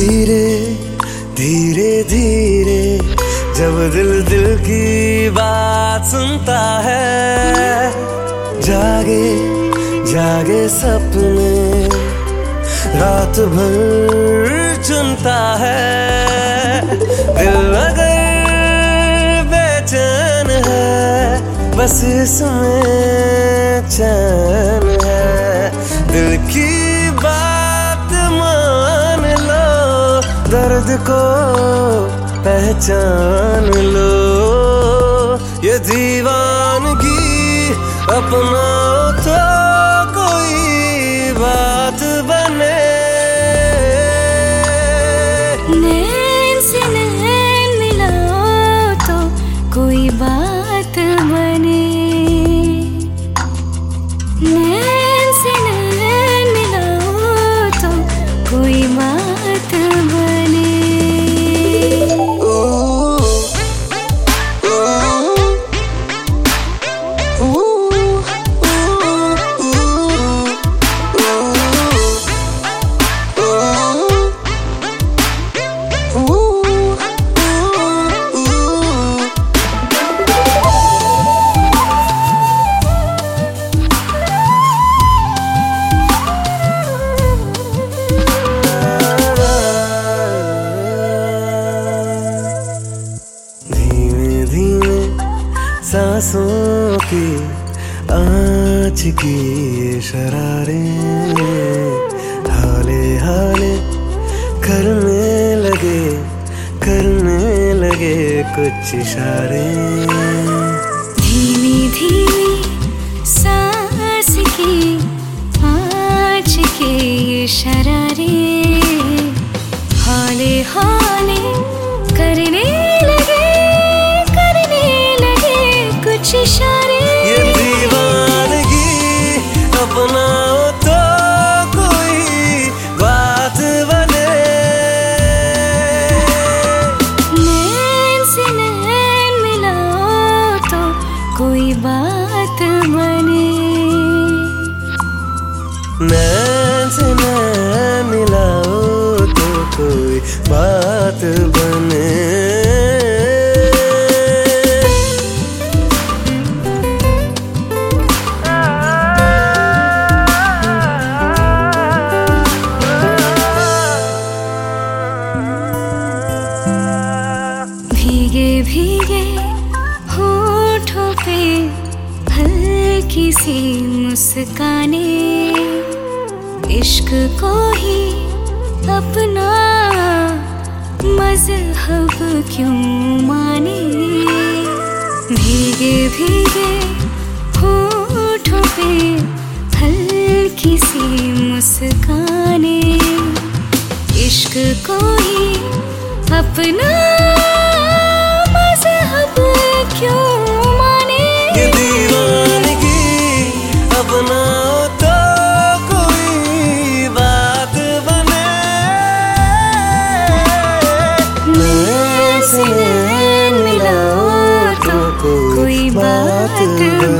धीरे धीरे धीरे जब दिल दिल की बात सुनता है, जागे जागे सपने रात भर चुनता है। दिल अगर बेचैन है बस इसमें चैन है। दिल की बात मान लो, दर्द को पहचान लो। ये दीवानगी अपना तो कोई बात बने। नैन से नैन मिलाओ तो कोई बात बने। नैन से नैन मिलाओ तो कोई बात बने। सांसों की आँच की शरारें हाले हाले करने लगे कुछ इशारे। धीमी धीमी सांस की आँच के शरारे हाले हाले करने लगे कुछ इशारे। ये दीवानगी अपना तो कोई बात बने। नैन से नैन मिलाओ तो कोई बात बने। नैन से नैन मिलाओ तो कोई बात बने। भीगे भीगे होठों पे हल्की सी मुस्काने, इश्क को ही अपना मज़हब क्यों माने। भीगे भीगे होठों पे हल्की सी मुस्काने, इश्क को ही अपना मज़हब क्यों माने। ये दीवानगी अपना तो कोई बात बने। नैन से नैन मिलाओ तो कोई बात